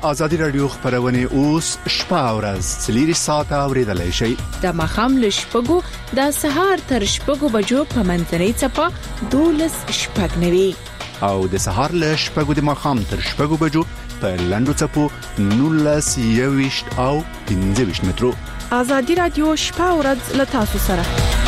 ازادي رادیو خبرونه اوس شپه او ورځ 3 ساعته اوریدلای شئ. د مخام له شپږو د سهار تر شپږو بجو په منځنۍ چپه 12 شپږ نوي او د سهار له شپږو د مخام تر شپږو بجو په لندو چپو 19 او 15 مترو. ازادي رادیو شپه او ورځ له تاسو سره.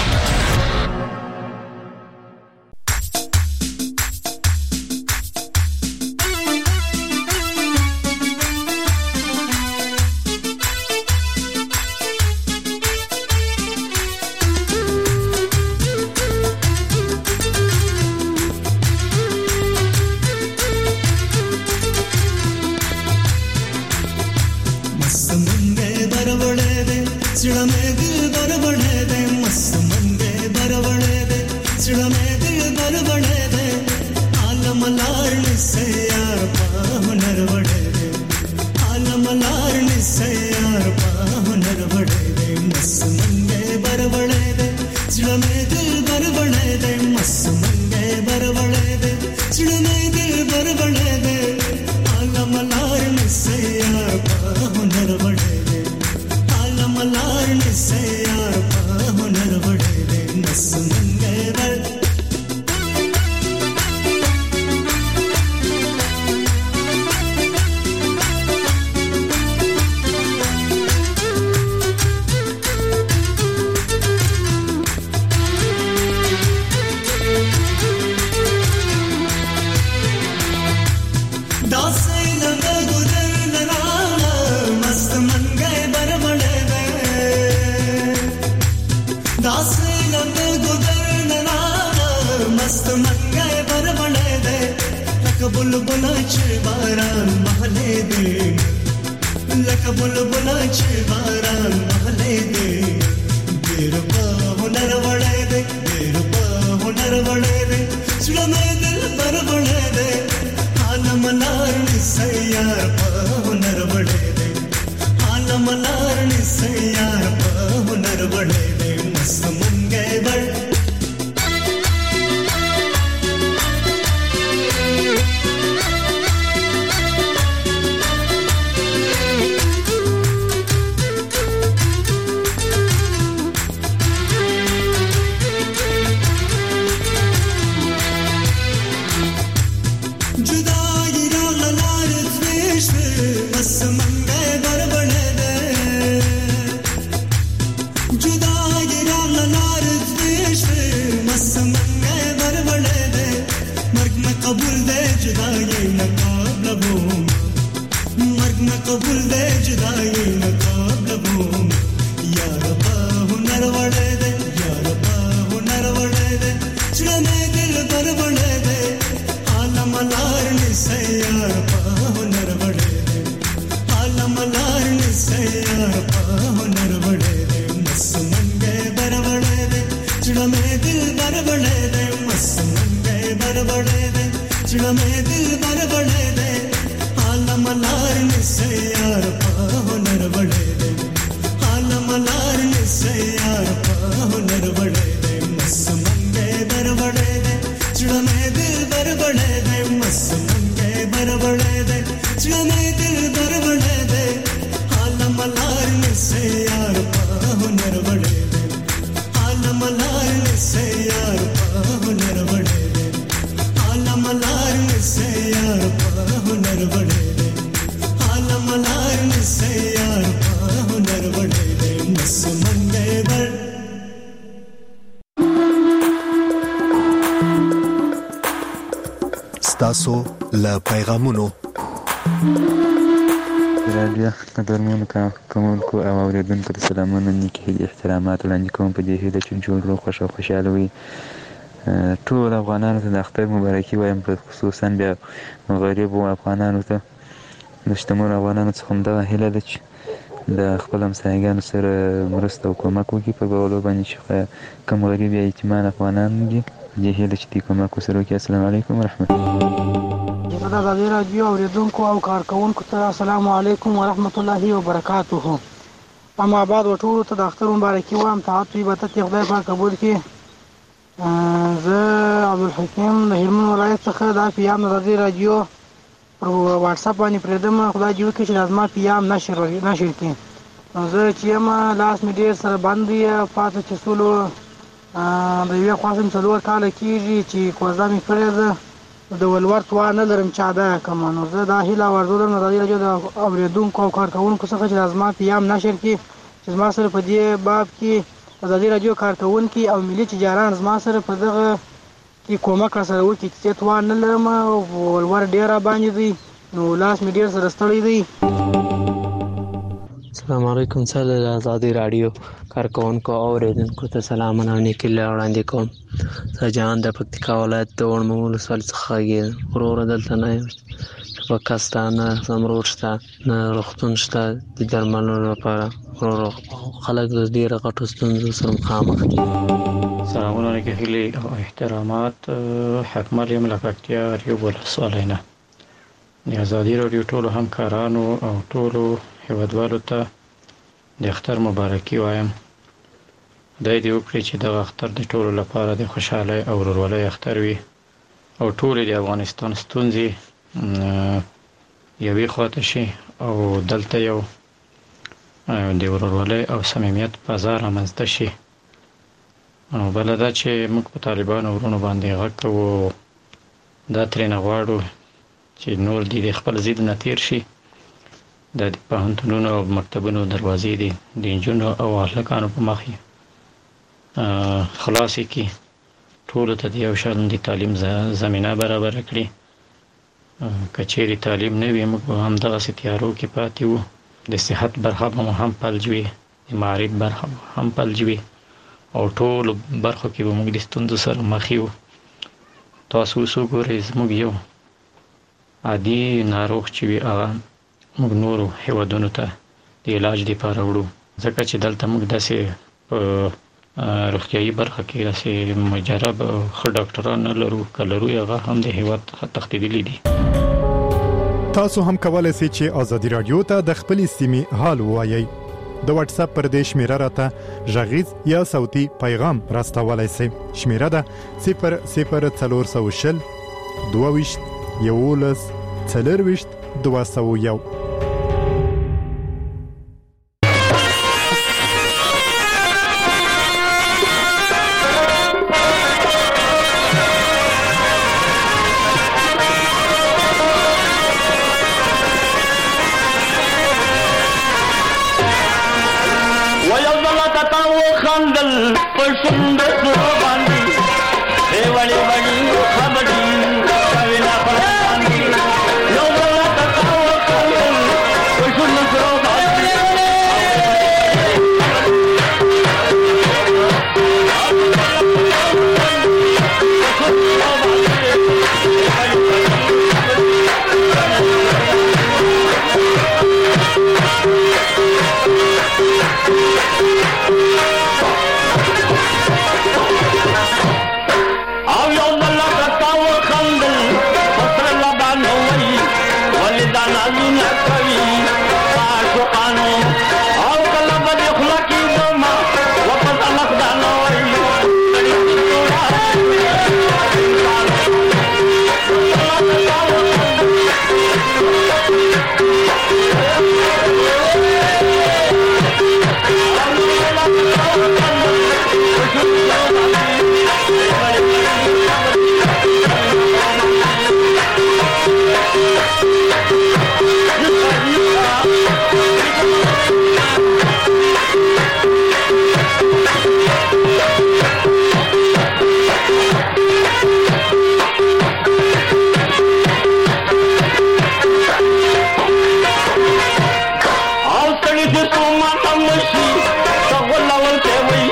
تاسو له پیغامونو رادیو قدرمنو کوونکو او اوریدونکو ته سلامونه نیکې احترامات وړاندې کوم په دې هیله چې ټول روغ خوښ او خوشحاله وي. ټول افغانانو ته د اختر مبارکي وایم، خصوصا بیا غریبو افغانانو ته د شتمنو افغانانو څخه همدغه هیله ده چې د خپل همسایګانو سره مرسته او کومک وکړي په بولو باندې چې کوم غریب یا یتیمان افغانان دي، دې هیله چې دې کومک ورسره وکړي. السلام علیکم ورحمت الله. د ازادي رادیو اوریدونکو او کارکونکو ته السلام علیکم ورحمت الله وبرکاته. اما بعد ټولو ته د اختر مبارکي وایم. طاعت عبادت خدای پاک قبول کړي. زه عبدالحکیم د هلمند ولایت څخه د پیام ازادي رادیو پر واتس اپ باندې پرېږدم خدای دې وکړي چې دا زما پیام نشر کړي. نو زه چې یم لاس مې ډېر سره بند دی پاته چې سولو د یوې خوا څخه 4 کاله کېږي چې کوزه مې کړې ده د ولور توان نه لرم چې ادا یې کړم. نو زه دا هیله او آرزو لرم د ازادي راډیو د اورېدونکو او کارکوونکو څخه چې دا زما پیام نشر کړي چې زما سره په دې باب کې ازادي راډیو کارکوونکي او ملي تجاران زما سره په دغه کې کومک راسره وکړي چې توان نه لرم ولور ډېر راباندې دی نو لاس مې ډېر سره ستړی دی. السلام علیکم. سره د ازادي راډیو کارکوونکو او اوریدونکو ته سلامونه او نیکې وړاندې کوم. زه جان د پکتیکا ولایت د وړمو ولسوالۍ څخه غږیږم. وروره دلته نه یم شبکه شته نه سمروډ شته نه روغتون شته د درملو لپاره. وروره خلک د ډېرو غټو ستونزو سره مخامخ دي. سلامونه نیکې هیلې او احترامات. حکمل یم له پکتیا ریو ولسوالۍ نه. د ازادي راډیو ټولو همکارانو او ټولو هیوادوالو ته د اختر مبارکي وایم. خدای دې وکړي چې دغه اختر د ټولو لپاره د خوشحالۍ او ورورولۍ اختر وي او ټولې د افغانستان ستونزې یوې خواته شي او دلته یو د ورورولۍ او صمیمیت فضا رامنځته شي. او بله دا چې موږ په طالبانو ورونو باندې غږ کوو دا ترېنه غواړو چې نور دې د خپل ضدونه تېر شي. د پوهنتونونو او مکتبونو دروازې دي د نجونو او هلکانو په مخ خلاصې کړي. ټولو ته د یو شان د تعلیم زمینه برابره کړي. که چیرې تعلیم نه وي موږ به همدغسې تیارو کې پاتې وو. د صحت برخه به مو هم فلج وي، د معارف برخه به هم فلج وي او ټولو برخو کې به موږ د ستونزو سره مخ یو. تاسو اوس وګورئ زموږ یو عادي ناروغ چې وي هغه موږ نورو هیوادونو ته د علاج لپاره وړو ځکه چې دلته موږ داسې په روغتیایي برخه کې داسې مجرب ښه ډاکټران نه لرو. که لرو هغه هم د هیواد څخه تښتېدلي دي. تاسو هم کولای شئ چې ازادي راډیو ته د خپلې سیمې حال ووایئ. د واتس اپ پر دې شمیره راته غږیز یا صوتي پیغام راستولای شئ. شمیره ده 00420 22 11 40 201. Mama,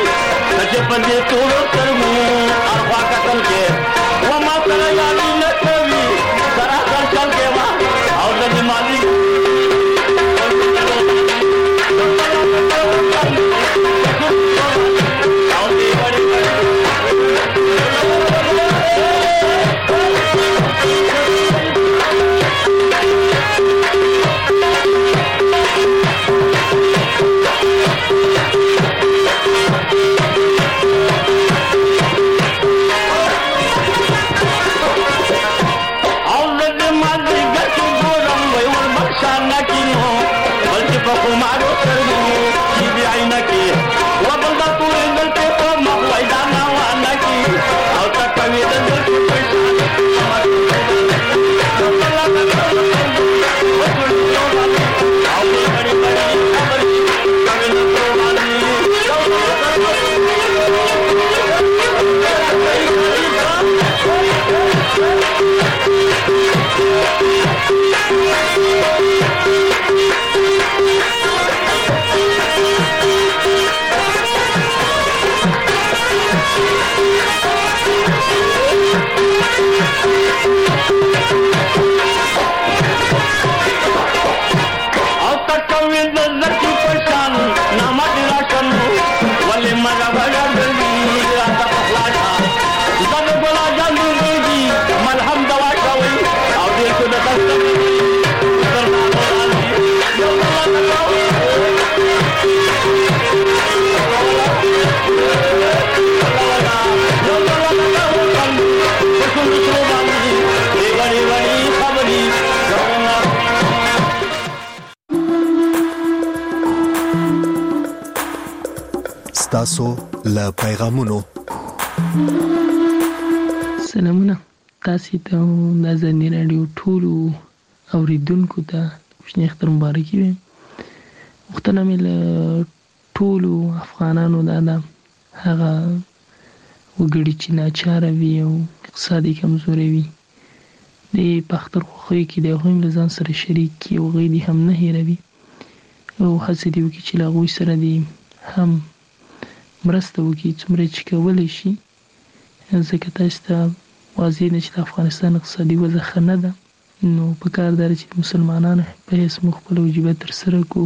تاسو له پیغامونو سلامونه تاسو ته د ازادي رادیو ټول اوریدونکو ته خوشنی اختر مبارکي وي وختونه مې له ټول افغانانو دا هغه وګړي چې ناچاره وي او اقتصادي کمزوري وي د پختر خوخي کې د هغوی له ځان سره شریک کی او غي دي هم نه هیروي او هڅه دی وکړي چې لا غوي سره دي هم مرسته وکړي څومره چې کولی شي ځکه تاسو ته واضح نه چې د افغانستان اقتصادي وضع ښه نه ده نو په کار ده چې مسلمانانو په هیڅ خپل واجبات ترسره کړو.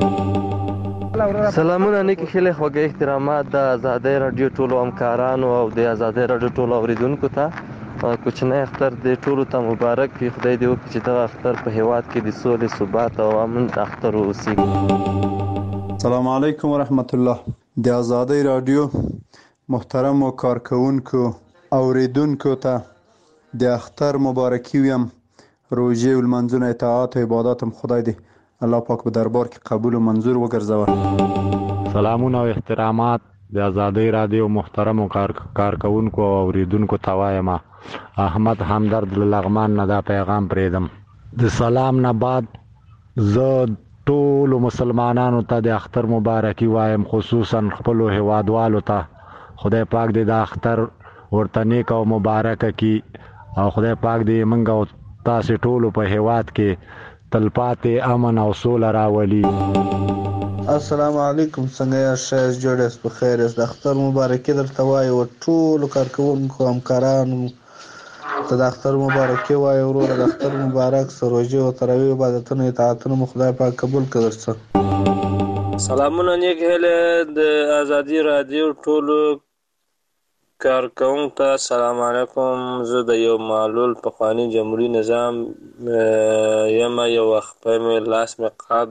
سلامونه نیکی خیلی خوږه احترامات د آزادۍ رادیو ټولو همکارانو او د آزادۍ رادیو ټولو اوریدونکو ته کوچنی اختر د ټولو ته مبارک وي. خدای دې وکړي چې دغه اختر په هیواد کې د سولې ثبات او امن اختر واوسي. السلام علیکم ورحمت الله. د آزادۍ رادیو محترم کارکونکو اوریدونکو ته د اختر مبارکي ویم. روزه او منځونه اطاعت او عبادت هم خدای دې الله پاک په دربار کې قبول او منظور وګرځوه. سلامونه او احترامات د آزادۍ رادیو محترم کارکونکو او اوریدونکو ته وایم احمد همدرد لغمان نه دا پیغام پریدم. د سلام نه بعد زه ټول مسلمانانو ته د اختر مبارکي وایم، خصوصا خپل هیوادوالو ته. خدای پاک دې د اختر ورته نیک او مبارک کی او خدای پاک دې موږ او تاسو ټول په هیواد کې تلپاتې امن او سوله راولي. السلام علیکم، څنګه یاست؟ جوړاست په خیر است. د اختر مبارکي درته وایم او ټول کارکونکو همکارانو ته د اختر مبارکي وایم. ورور د اختر مبارک سروجي او تراویح عبادتونو اطاعتونو خدای پاک قبول کړي. سلامونه نیک هله د آزادي رادیو ټولو کارکونکو ته سلام علیکم. زه د یو معلول پخوانی جمهوریت نظام یم. یو وخت په لاس مې قاد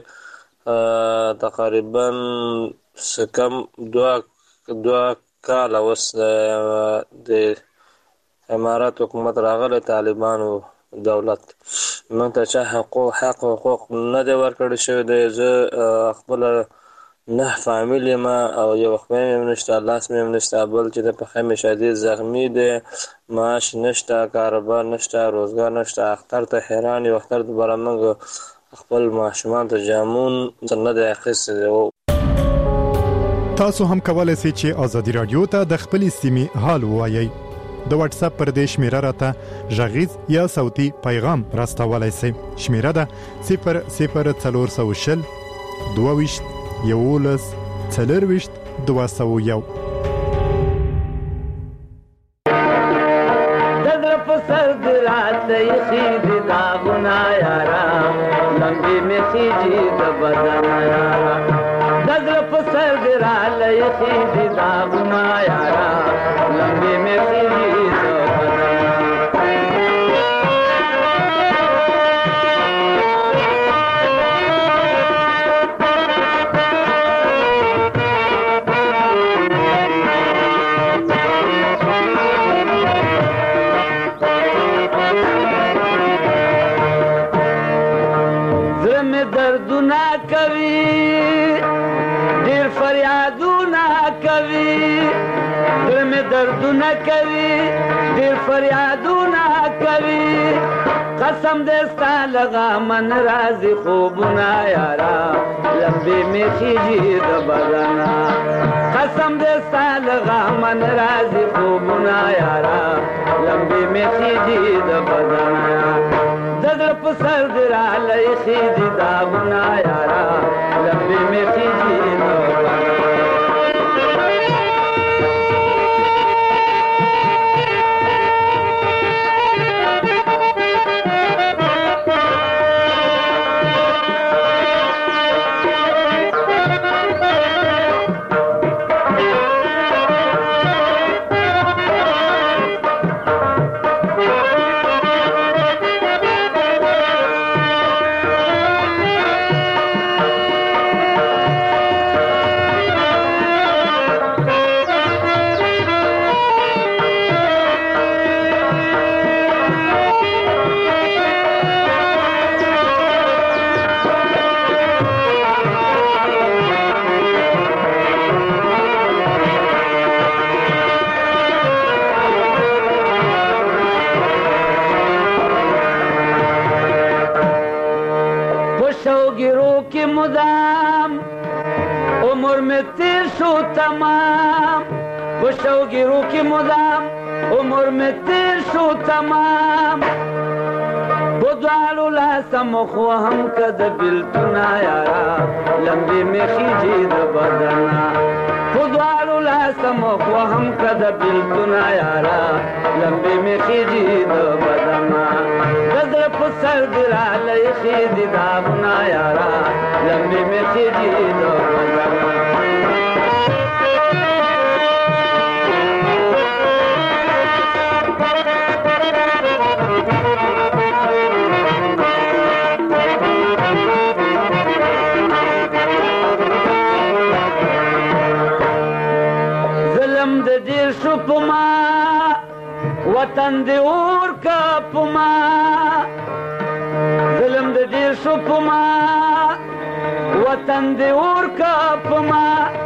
تقریبا سکم دوه کال اوس د امارات حکومت راغله طالبانو دولت موږ ته چې حقوق نه دی ورکړل شوی دی. زه خپل نه فامیل یم او یو وخت مې نشته، لاس مې نشته، بل چې د پخې مې شدید زخمی دی، معاش نشته، کاروبار نشته، روزګار نشته. اختر ته حیران یو. اختر ته بره موږ خپل ماشومان ته جامون نه دی اخیستی. تاسو هم کولای شئ چې آزادي رادیو ته د خپل سیمې حال ووایئ. د واتس اپ پر دې شمیره راته ژغیز یا صوتي پیغام راستولای شئ. شمیره ده 00420 22 11 40 201. دغه فسر دراته خید دا غنا یارا لمبي میسیجی د بدن یارا. دغه فسر دراته خید دا غنا یارا لمبي میسیجی د بدن. دردونه کوي ډیر فریادونه کوي زړه مې دردونه کوي ډېر فریادونه کوي قسم دې ستا له غمه نه راځي خوبونه یاره لمبې مې خیږي د بدنه قسم دې ستا له غمه نه راځي خوبونه یاره لمبې مې خیږي د بدنه د زړه په سر دې راله ایښي دي داغونه یاره لمبې مې خیږي د بدنه مدام عمر میں تیر شو تمام بشوگیرو کی مدام عمر میں تیر شو تمام بدوالو لاسم خوهم کد بلتنا یارا لمبی میں خیجی د بدنا بدوالو لاسم خوهم کد بلتنا یارا لمبی میں خیجی د بدنا گزر پسر درا لئی خیدی دابنا یارا لمبی میں خیجی د بدنا پما وطن دی اور کا پما ظلم دی دیر شو پما وطن دی اور کا پما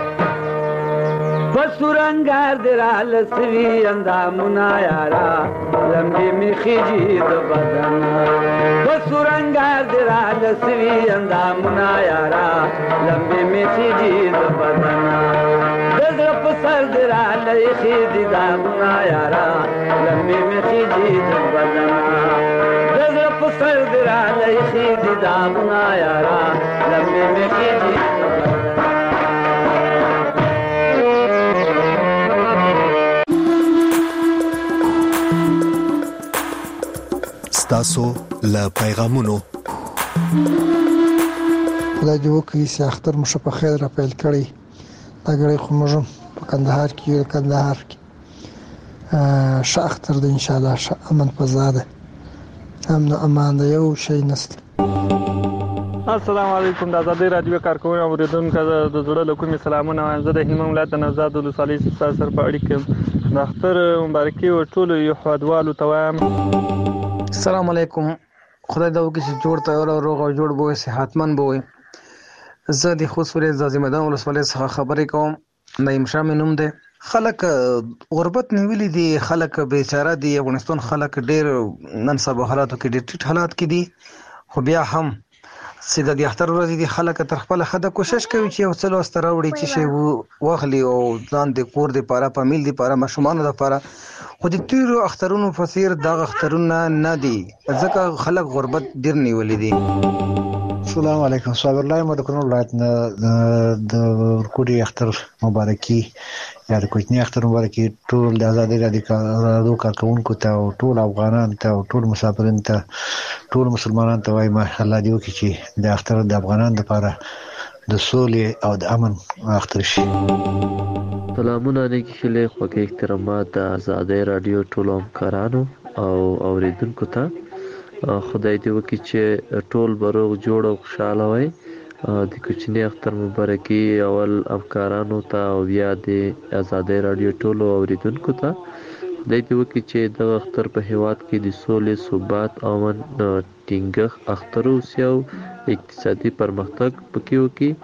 بسورنگار دی رال سوی اندامنا یارا لمبی می خیجی د بدنا بسورنگار دی رال سوی اندامنا یارا لمبی می خیجی د بدنا دزر پسر درا لئی خیدی داغنا یارا لمبی میں خیدی در بدنا دزر پسر درا لئی خیدی داغنا یارا لمبی میں خیدی در بدنا ستاسو له پیغامونو خدای دې وکړي چې اختر مو ښه په خیر را پیل کړی دا ګړی خو موږ په کندهار کې یو کندهار کې ښه اختر دی انشاءالله ښه امن فضا ده امن و امان ده یو شی نسته السلام علیکم د آزادۍ راډیو کارکوونکو او اوریدونکو د زړه له کومې سلامونه وایم زه د هلمند ولایت د نوزاد ولسوالۍ ستاسو سره په اړیکه یم د اختر مبارکي ټولو هیوادوالو ته وایم السلام علیکم خدای دا وکړي چې جوړ تیار او روغ او جوړ به وي صحتمند به وي زه د خوست ولایت زازي میدان ولسوالۍ څخه خبرې کوم نعیم شاه مې نوم دی خلک غربت نیولي دي خلک بیچاره دي افغانستان خلک ډېر نن سبا حالاتو کې ډېر ټیټ حالات کې دي خو بیا هم چې د اختر ورځې دي خلک تر خپله ښه کوشش کوي چې یو څه لاسته راوړي چې شی واخلي او ځان د کور دپاره فامیل دپاره ماشومانو دپاره خو د تیرو اخترونو په څېر دغه اخترونه نه دي ځکه خلک غربت ډېر نیولي دي السلام علیکم صابر الله ما د کونړ ولایت نه د ورکوټي اختر مبارکي یا د کوچني اختر مبارکي ټول د آزادۍ راډیو کارکوونکو ته او ټول افغانانو ته او ټول مسافرینو ته ټول مسلمانانو ته وایم الله دې وکړي چې د اختر د افغانانو لپاره د سولې او د امن اختر شي سلامونه نیکی خیلی خوږې احترامات د آزادۍ راډیو ټولو همکارانو او اوریدونکو ته خدای دې وکړي چې ټول به روغ جوړ او خوشحاله وئ د کوچني اختر مبارکي اول همکارانو ته او بیا د آزادۍ راډیو ټولو اوریدونکو ته خدای دې وکړي چې دغه اختر په هیواد کې د سولې ثبات امن ټینګښت اختر اوسي او اقتصادي پرمختګ پکې وکړي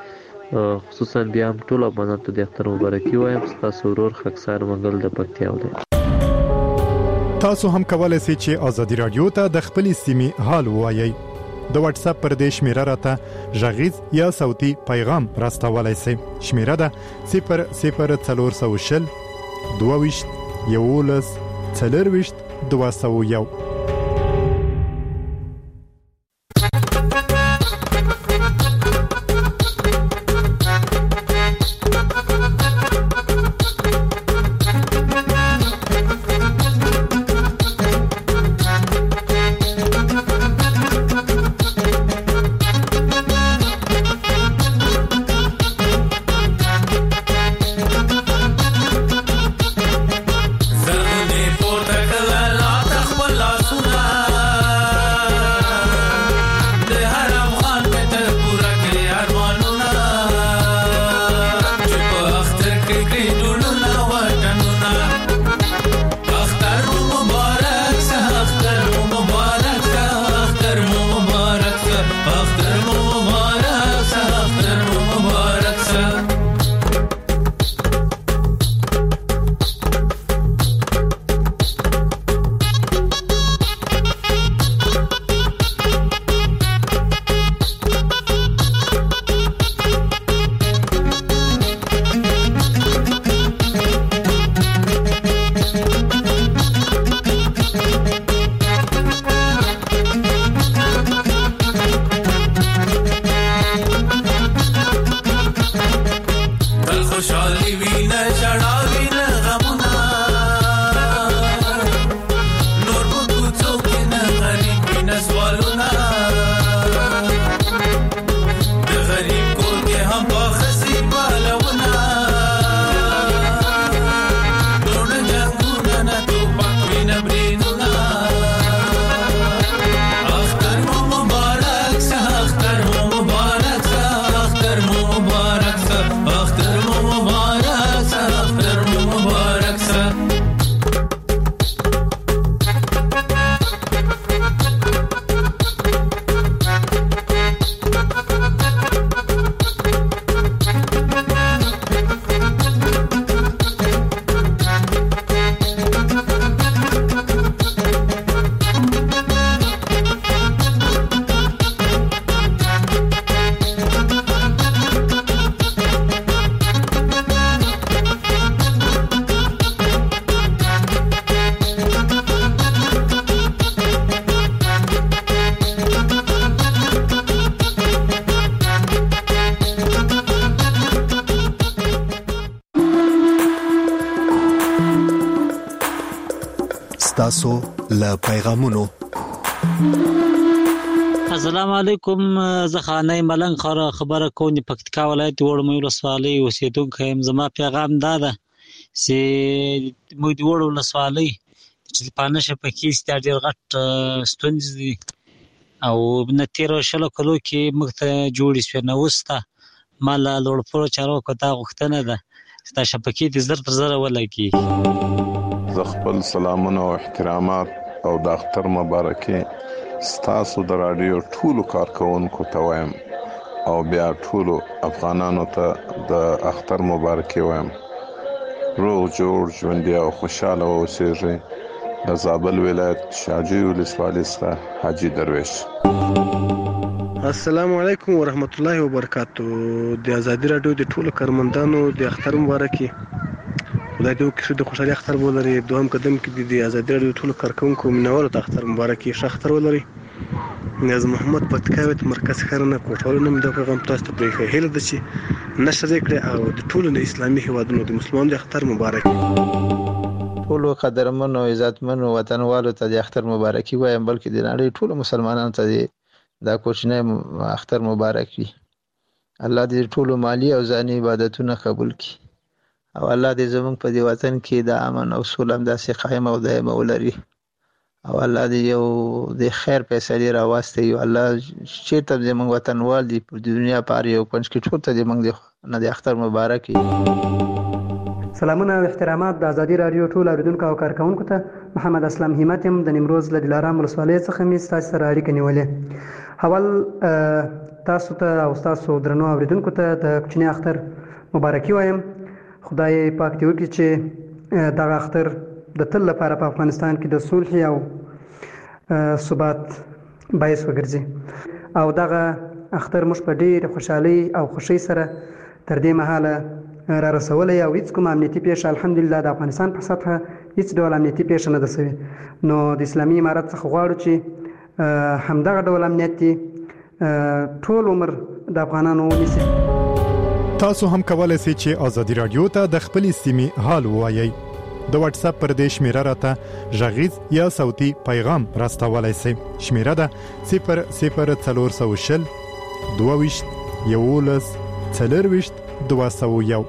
خصوصا بیا هم ټول افغانانو ته د اختر مبارکي وایم. ستاسو ورور خاکسار منګل د پکتیا ولایت. تاسو هم کولای شئ چې ازادي رادیو ته د خپلې سیمې حال ووایئ. د واتس اپ پر دې شمیره راته ژغیز یا صوتي پیغام راستولای شئ. شمیره ده 00420 22 11 40 201. تاسو له پیغامونو. السلام علیکم. زه خانه ملنګ خبره کوم د پکتیکا ولایت وړمې ولسوالۍ اوسېدونکی یم. زما پیغام دا ده چې موږ د وړو ولسوالۍ چې پانه شپکې ستا ډېر غټ ستونزې دي او نه تېرو شلو کلو کې موږ ته جوړې شوې. نو اوس ته ما له لوړپوړو چارواکو دا غوښتنه ده چې دا شبکې دې زر تر زره ولګېږي. زه خپل سلامونه او احترامات او د اختر مبارکي ستاسو د رادیو ټولو کارکونکو ته وایم او بیا ټولو افغانانو ته د اختر مبارکي وایم. روغ جوړ ژوندي او خوشاله اوسئ. د زابل ولایت شاجوی ولسوالۍ څخه حاجي درویش. السلام علیکم ورحمت الله وبرکاتو. د ازادي رادیو د ټولو کارمندانو د اختر مبارکي. خدای دې وکړي د خوشحالي اختر ولري. دوهم قدم کې د ازادي رادیو ټولو کارکونکو مینوالو ته اختر مبارکي ښه اختر ولري. نیاز محمد پتکاوت مرکز خرنه کوټولونه مې د پیغام تاسو ته پرې هیله ده چې نشر یې کړئ او د ټولو اسلامي هیوادونو د مسلمانانو د اختر مبارکي. ټولو قدرمنو عزتمنو وطنوالو ته د اختر مبارکي وایم، بلکې د نړۍ ټولو مسلمانانو ته دا کوچنی اختر مبارک وي. الله دې ټولو مالی او ځاني عبادتونه قبول کړي او الله دې زموږ په دې وطن کې د امن او سوله داسې قائم او دائم ولري او الله دې یو د خیر فیصله راوستي او الله چیرته زموږ وطنوال دي په دنیا پاره یو پنځ کې ټول ته زموږ د اختر مبارک وي. سلامونه او احترامات د ازادي رادیو ټول اوریدونکو او کارکونکو ته. محمد اسلام همت يم د نیمروز له دلارام ولسوالۍ څخه مې تاسو سره اړیکه نیولې. اول تاسو ته او تاسو درنو اوریدونکو ته د کوچني اختر مبارکي وایم. خدای پاک دې وکړي چې دغه اختر د تل لپاره په افغانستان کې د صلح او ثبات باعث وګرځي او دغه اختر موږ په ډېر خوشحالۍ او خوښۍ سره تر دې مهاله را رسولی او هیڅ کوم امنیتي پیښه الحمدلله د افغانستان په سطحه هیڅ ډول امنیتي پیښه نه ده سوې. نو د اسلامي امارت څخه غواړو چې همدغه ډول امنیت دې ټول عمر د افغانانو ونیسي. تاسو هم کولای شئ چې ازادي رادیو ته د خپلې سیمې حال ووایئ. د واتس اپ پر دې شمیره راته غږیز یا صوتي پیغام راستولای شئ. شمیره ده 00420 22 11 40 201.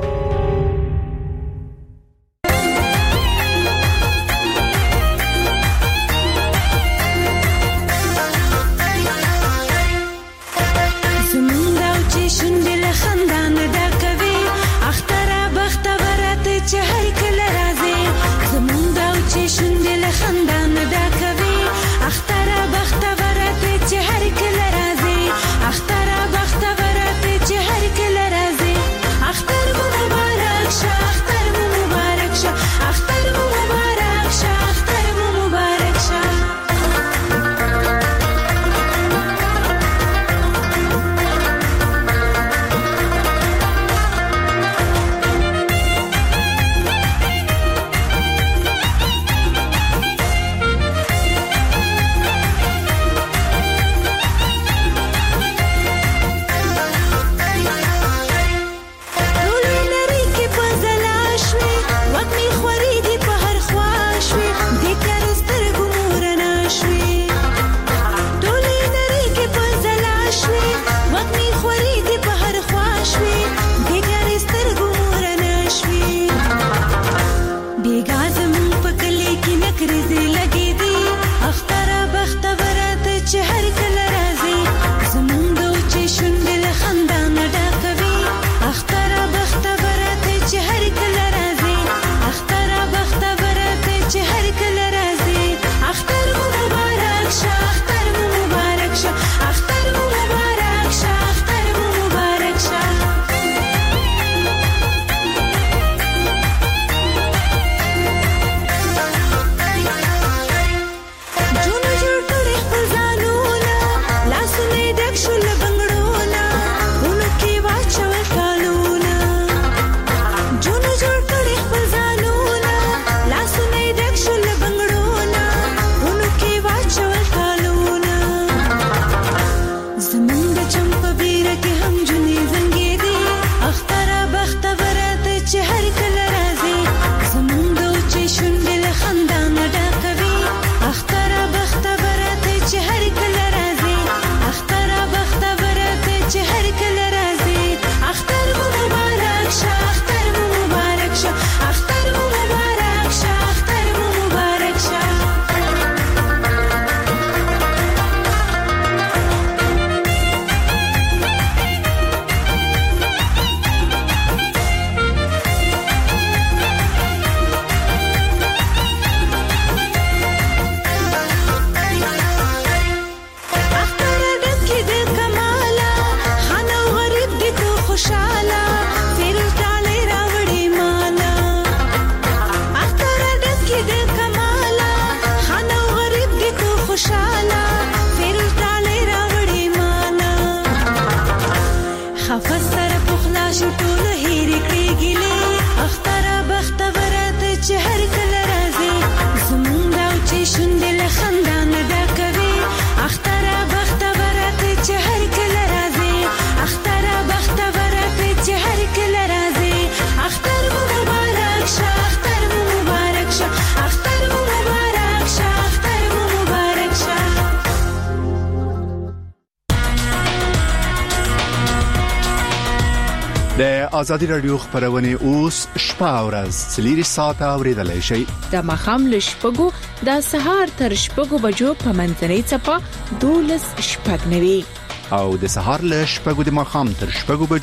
د ازادي رادیو خبرونه اوس شپه او ورځ 3 ساعته اوریدلای شئ. د مخام لشپګو د سهار تر شپګو بجو په منځنۍ چپه 12 شپږ نوي او د سهار لشپګو د مخام تر شپګو بجو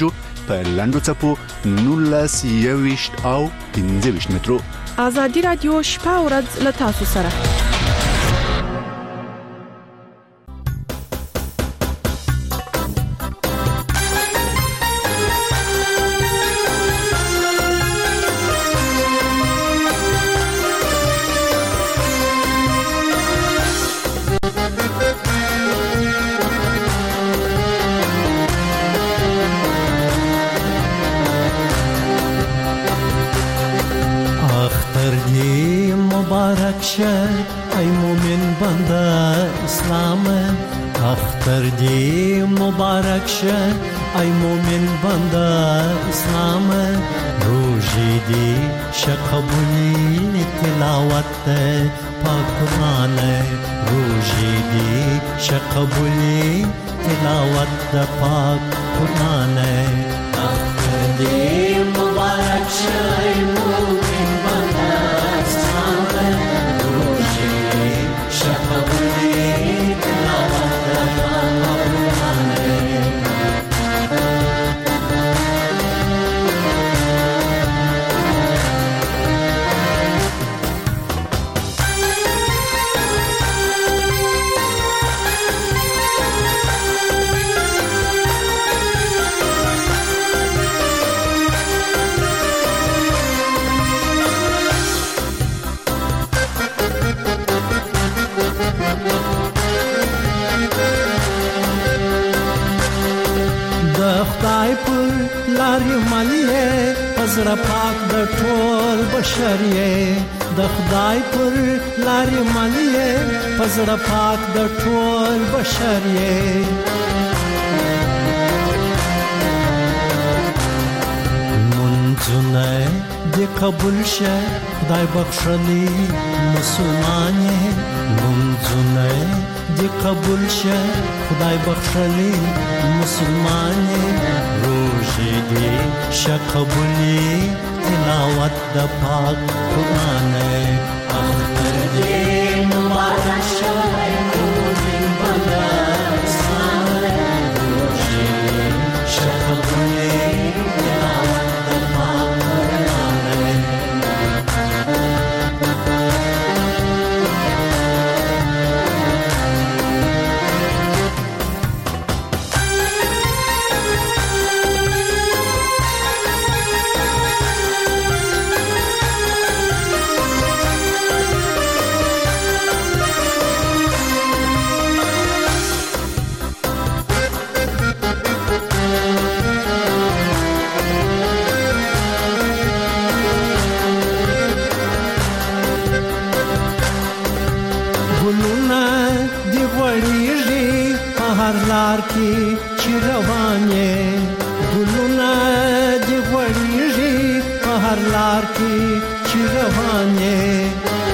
په لنډو چپو 19 21 او 25 مترو. ازادي رادیو شپه او ورځ له تاسو سره. ای مومن بنده اسلام اختر دی مبارک شه ای مومن بنده اسلام روزی دی شقبولی تلاوت پاک قرآن روزی دی شقبولی تلاوت پاک قرآن اختر دی مبارک شه ای مومن بنده اسلام زړه پاک د ټول بشریه د خدای پر لارې مالیه زړه پاک د ټول بشریه منځونه دې قبول شه خدای بخښلي مسلمانې منځونه دې قبول شه خدای بخښلي مسلمانې روزي دې شقبولي تلاوت د پاک قرآن اختر دې مبارک شه مومن بنده اسلام روزي دې شقبولي تلاوت د پاک کی چې روانې ګلونه دی وړيږي په هر لار کې چې روانې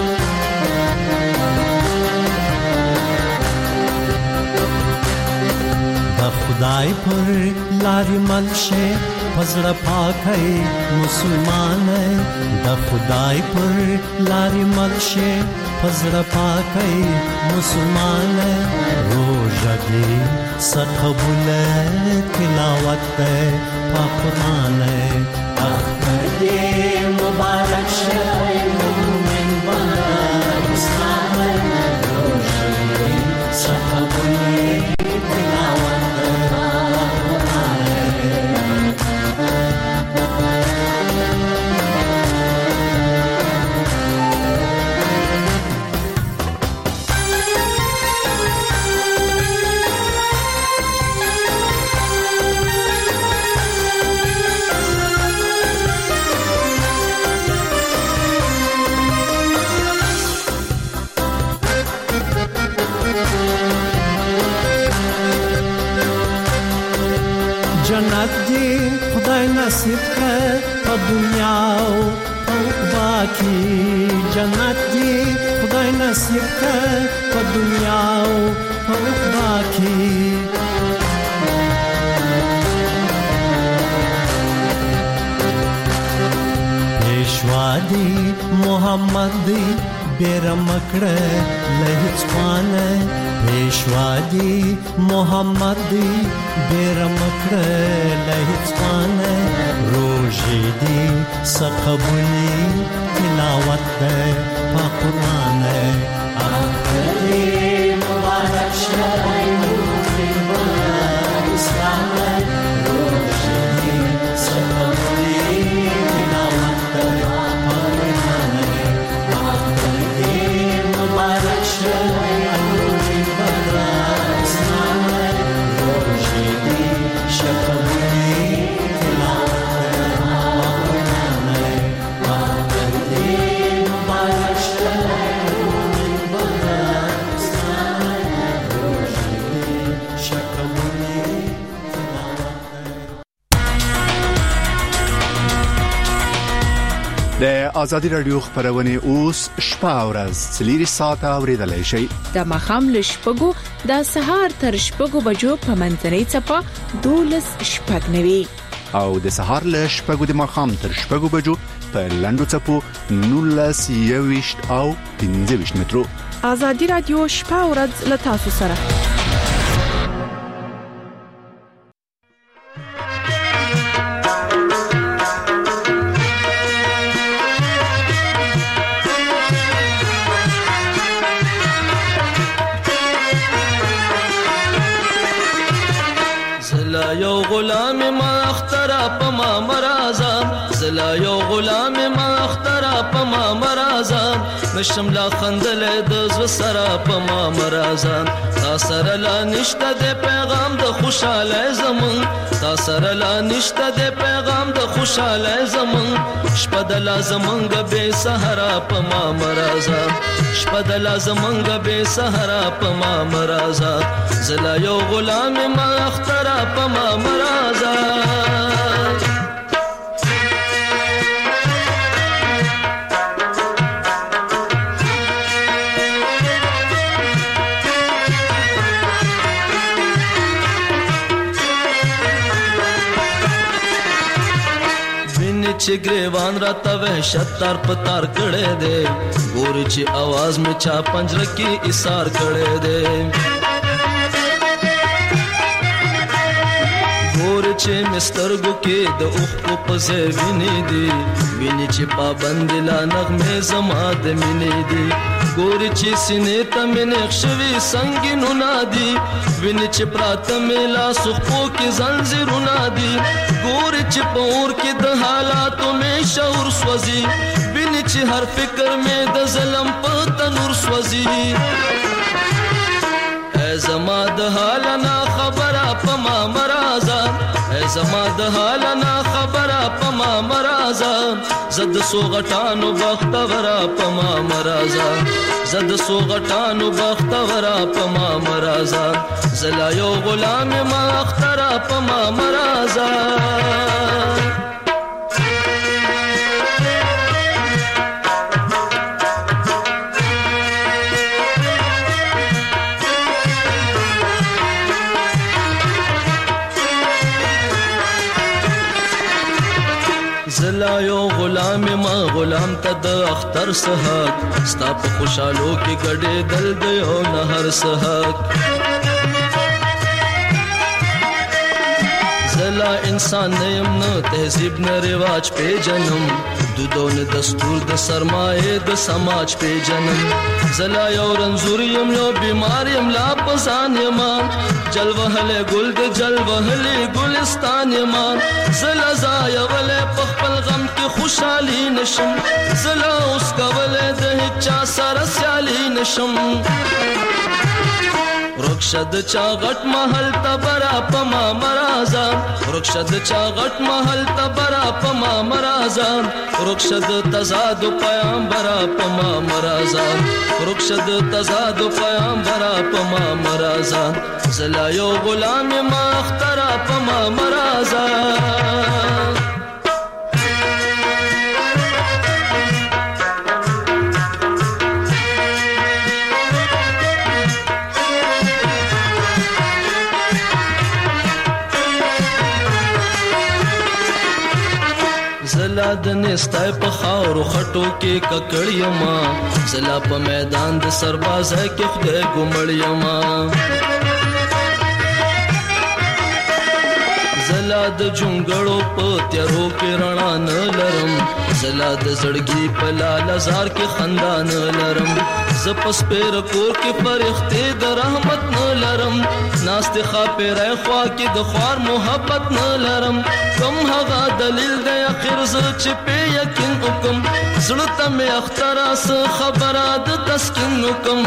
د خدای پر لارې ملشه پزړه پاکي مسلمان د خدای پر لارې ملشه پزړه پاکي مسلمان روزه دې سقبول تلاوت پاک قرآن اختر دې مبارک شه مومن بنده اسلام روزه دې سقبول تلاوت جنت دی خدای نصیب کړ په دنیا او عقبا کې جنت دی خدای نصیب کړ په دنیا او عقبا کې پیشوا دی محمد دی بیرمکړه لهیڅ خوانه پیشوا دی محمد دی بیرمکړه لهیڅ خوانه روزي دی سقبلی تلاوت ده په قران اخري مبارک شه اسلام روزي دی سقبلی تلاوت ده د ازادي رادیو خبرونه اوس شپه او ورځ 3 ساعته اوریدلای شئ د مخام لشپګو د سهار تر شپګو بجو په منځنۍ چپا 12 شپږ نوي او د سهار لشپګو د مخام تر شپګو بجو په لندو چپو 19 او 15 مترو ازادي رادیو شپه او ورځ له تاسو سره یو غلام ما اخترا پما مرازا زلا یو غلام ما اخترا پما مرازا نشم لا خندل د ز سرا پما مرازا تا سره لا نشته د پیغام د خوشاله زمون تا سره لا نشته د پیغام د خوشاله زمون شپه د لازمنګ به سحرا پما مرازا شپه د لازمنګ به سحرا پما مرازا زلا یو غلام ما اخترا پما مرازا چې ګریوان را ته وحشت تار پتار کړه دے ګور چې आवाज می چا پنجره کې ایثار کړه دے ګور چې مسترګو کې د اوخ په پسې ویني دي ویني چې پابند لا نغمه زما د مینې دي ګور چې سینې ته مې نقشوي سنگینو نادي ویني چې پراته مې لا سخپو کې زنجیرونه دي ګور چې پور کې د حالاتو مې شعور سوځي ویني چې هر فکر مې د ظلم په تنور سوځي زما د حال نه خبره پما مرازا زما د حال نه خبره پما مرازا زد سو غټانو بختورا پما مرازا زد سو غټانو بختورا پما مرازا زلا یو غلام ما اخترا پما مرازا زلا یو غلام ما غلام ته د اختر سحق ستا په خوشالو کې ګډې دل د یو نهر سحق زلا انسان نیم نه تهذیب نه رواج په جنم دودون دستور د سرمایه د سماج په جنم زلا یو رنزور یم یو بیمار یم لا پسان یم جلوهله ګل د جلوهله ګلستان یم زلا زای ول په خپل غم کې خوشحالي نشم زلا اوس کوله د هچا سره سیالي نشم رخصت چا غټ محل تبرا پما مرازا رخصت چا غټ محل تبرا پما مرازا رخصت تزاد پیغمبر پما مرازا رخصت تزاد پیغمبر پما مرازا زلا یو غلام ما اخترا پما مرازا د مستای په خاورو خټو کې ککړیما زلا په میدان د سربازه کې خدای ګمړیما زلا د جونګړو په تیارو کې رڼا نه لرم زلا د زړګي په لال زار کې خندا نه لرم ز پس پیر کور کې فرښتې د رحمت نه لرم ناست خاپېره خوا کې د خوار محبت نه لرم کوم هغه دلیل دی اخر ز چې په یقین وکم زړه ته مې اخترا س خبره د تسکین وکم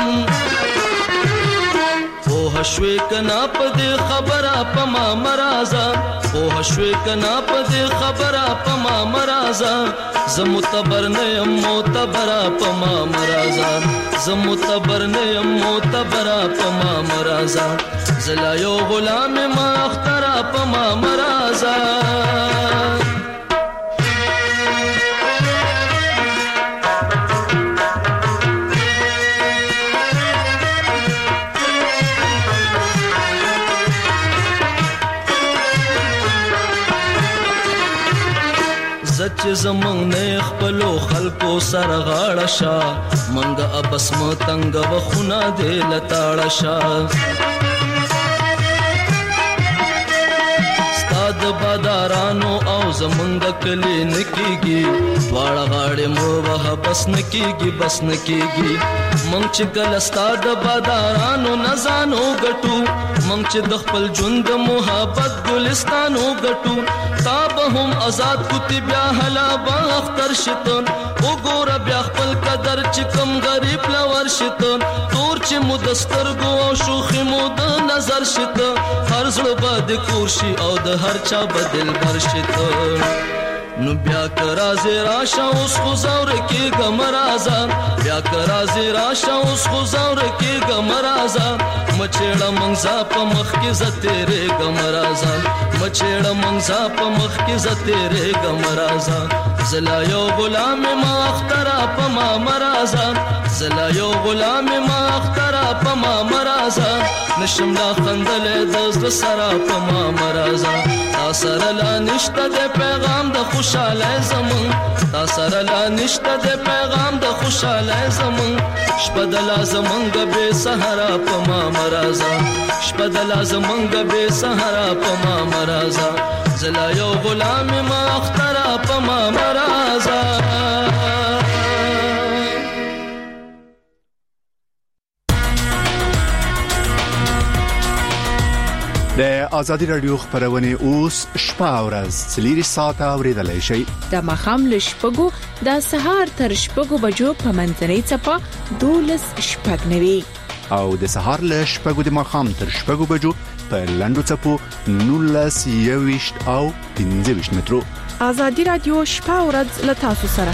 په شوي کنا په دې خبره په ما مرزا په شوي کنا په دې خبره په ما مرزا زمتبر نه يم معتبر په ما مرزا زمتبر نه يم معتبر په ما مرزا زلا یو غلام ما اخترا په ما مرزا سچ زمون نه خپلو خلکو سره غاړه شا منګه ابس متنګ وخونه دې لتاړه شا ستاد بادارانو او زمونږ کلی نکیږي واړه غاړې مو وه بس نکیږي بس نکیږي مونږ چې کله ستاد بادارانو نزانو ګټو مونږ چې د خپل ژوند محبت ګلستانو ګټو تا به هم آزاد کوتی بیا هلا با اختر شتون وګوره بیا خپل قدر چې کم غریب لور شتون تور چې مو دسترګو او شوخي مو د نظر شتون هر زړه به کورشي او د هر چا بدل برشتون نو بیا کرا زیرا شاوس خو زور کې ګمرازا بیا کرا زیرا شاوس خو زور کې ګمرازا مچېړه منځه په مخ کې زتېره ګمرازا مچېړه منځه په مخ کې زتېره ګمرازا زلا یو غلام ما اخترا په ما مرازا زلا یو غلام ما اخترا په ما مرازا نشم لا خندل د زړه سره په ما مرازا تا سره لا نشته د پیغام د خوشاله زمون تا سره لا نشته د پیغام د خوشاله زمون شپه د لازمنګ به سحرا په ما مرازا شپه د لازمنګ به سحرا په ما مرازا زلا یو غلام ما اخترا په ما مرازا د ازادي رادیو خبرونه اوس شپه او ورځ 3 ساعته اوریدلای شئ د مخام له شپږو د سهار تر شپږو بجو په منځنۍ چپه 12 شپږ نوي او د سهار له شپږو د مخام تر شپږو بجو په لندو چپو 19 او 15 مترو ازادي رادیو شپه او ورځ له تاسو سره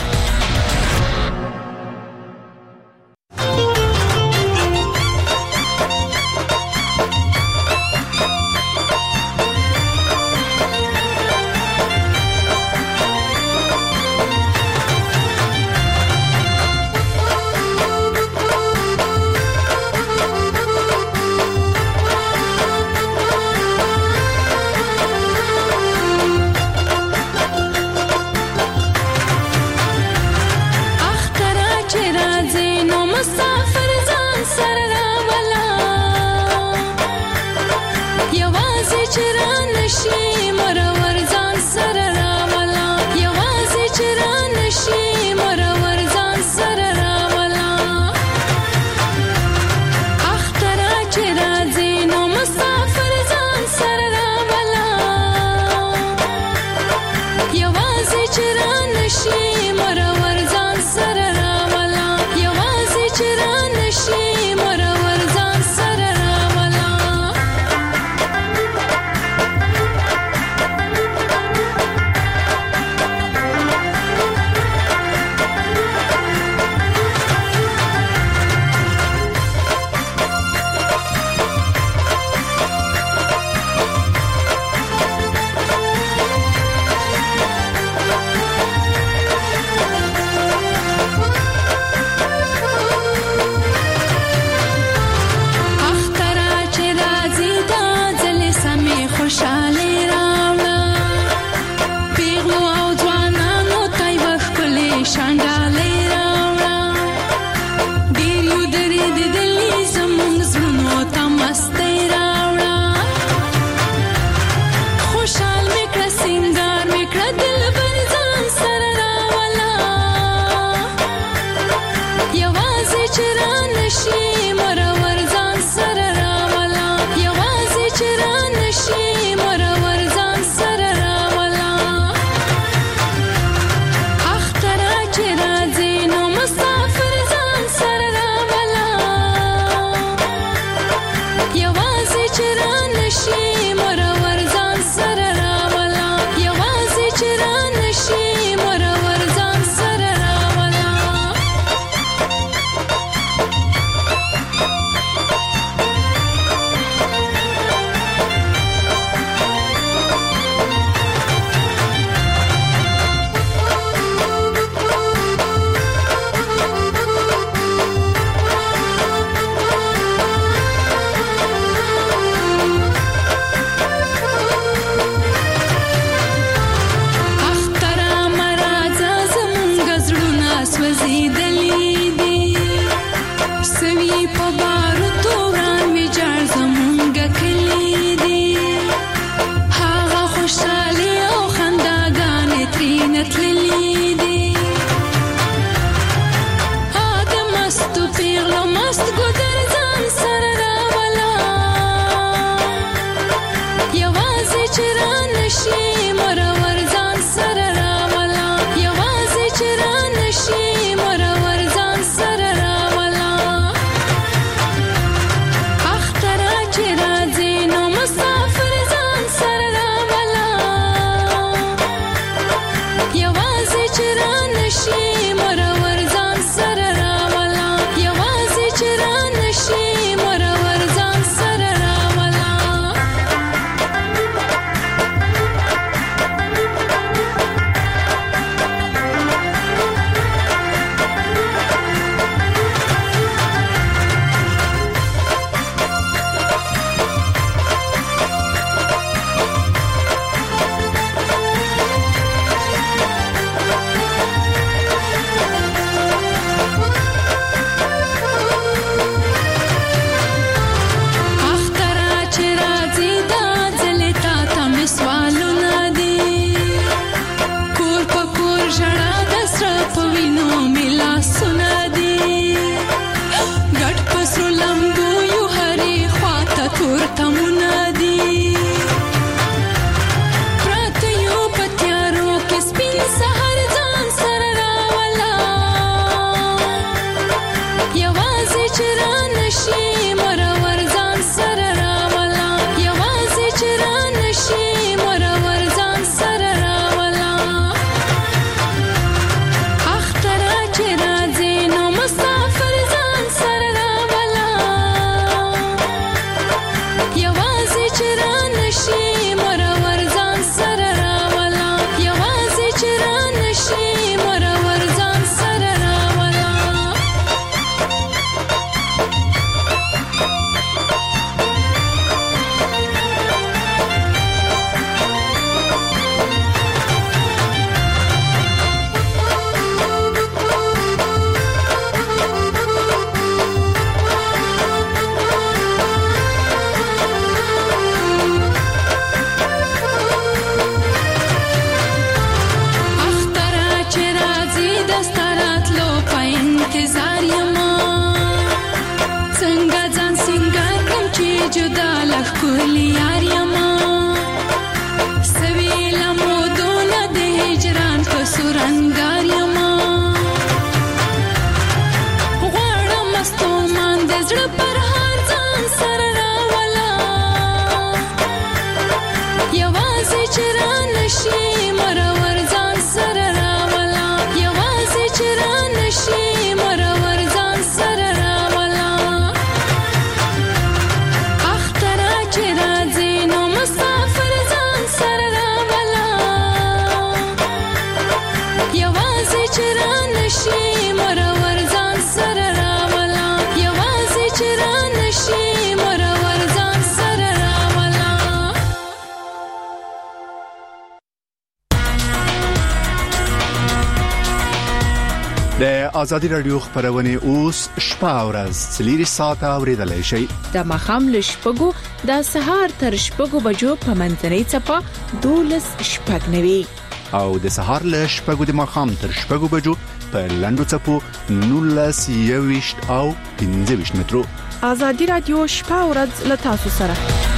مرور ځان سره راولا یوازې چرانه شي مرور انتظار یما څنګه ځان سنگار کوم چې جدا لخ کولی یار یما سویلا مودونه د هجران په سورنګار یما غواړم مستومان د زړه پر هر ځان سره راولا یوازې چې را نشي مرور ځان سره راولا یوازې چې را نشي مرور ځان سره راولا اخترا چې راځي نو مسافر ځان سره راولا یوازې چې را نشي مرور ځان سره راولا یوازې چې را نشي مرور ځان سره راولا د ازادي رادیو خبرونه اوس شپه او ورځ 3 ساعته اوریدلای شئ د مخام لشپګو د سهار تر شپګو بجو په منځنۍ چپا 12 شپږ نوي او د سهار له شپږو د مخام تر شپږو بجو په لندو چپو 19 او 15 مترو ازادي رادیو شپه او ورځ له تاسو سره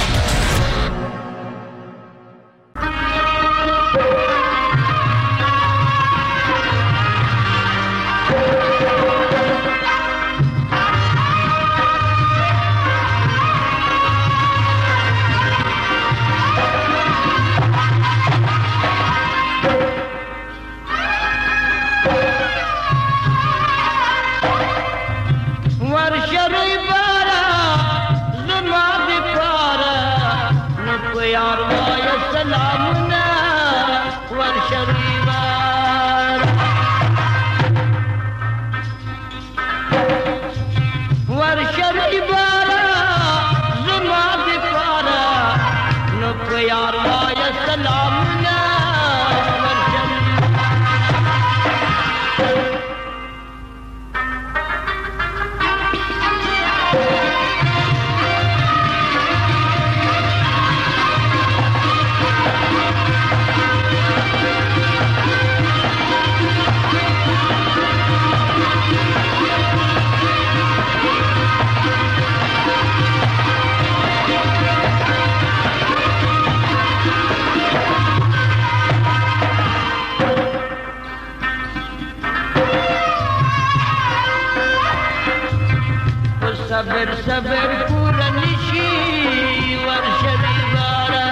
صبر پورا نشي ورشري بارا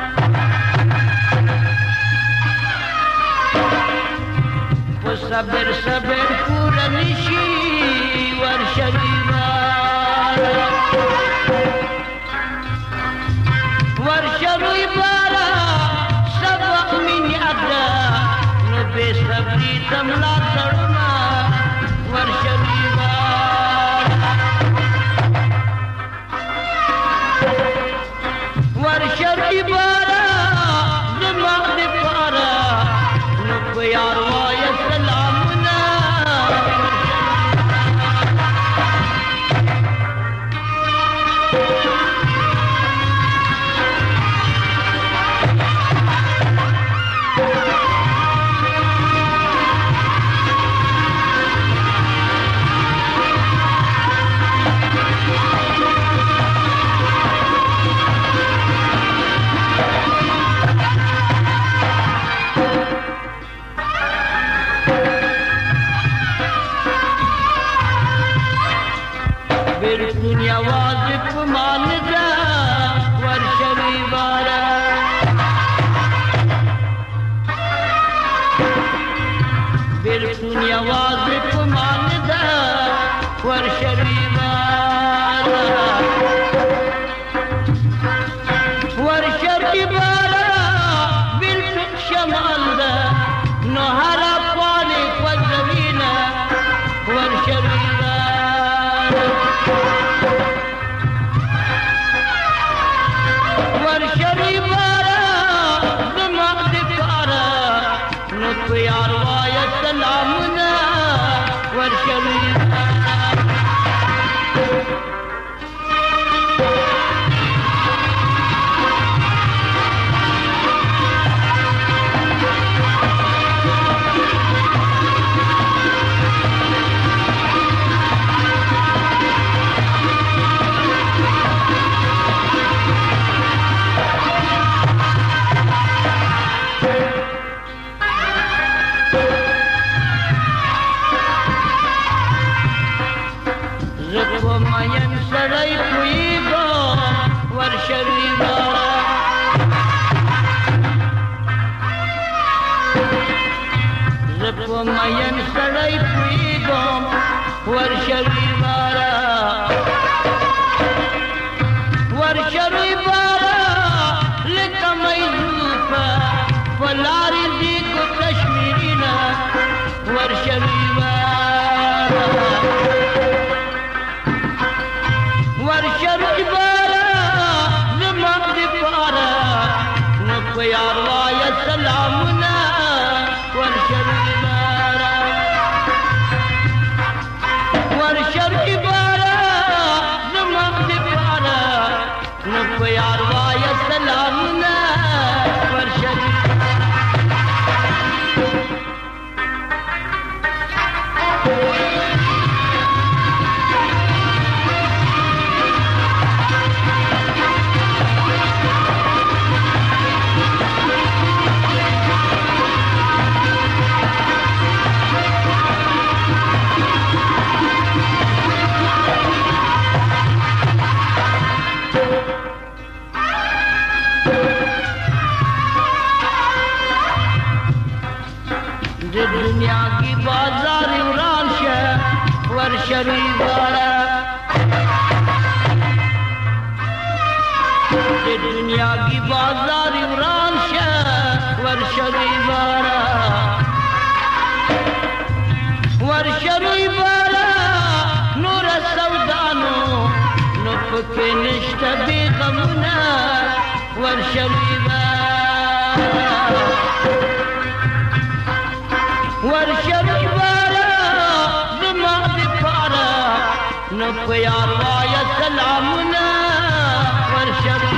صبر پورا نشي ورشري بارا ورشري بارا سبق من ادا نو بے صبري تملا تړما ورشري ورشري بارا زما د پارا نو په یار وای سلامنا دنیا واجب مان دا ورشري بارا بل دنیا واجب مان دا ورشري بارا ورشري بارا بل شمال دا نو هر پالي وزمينا ورشري ورشري بارا زما د پارا نو یار وای سلامنا ورشري مین سړی پوهېږم ورشوي باره زه په مین سړی پوهېږم ورشوي باره ورشوي باره لکه میزوفه په لارې ځي کو کشمیرینه ورشوي باره ورشوي باره زما دپاره نو په یار وایه سلامونه ورشوي باره ورشوي باره زما دپاره نو په یار وایه سلامونه ورشوي दुनिया की बाजार इमरान शाह वर्षवी बारा दुनिया की बाजार इमरान शाह वर्षवी बारा वर्षवी बारा नूर सौदानो नुपके निष्ठ बेगमुना वर्षवी बारा ورشوي باره زما دپاره نو په یار وایه سلامونه ورشوي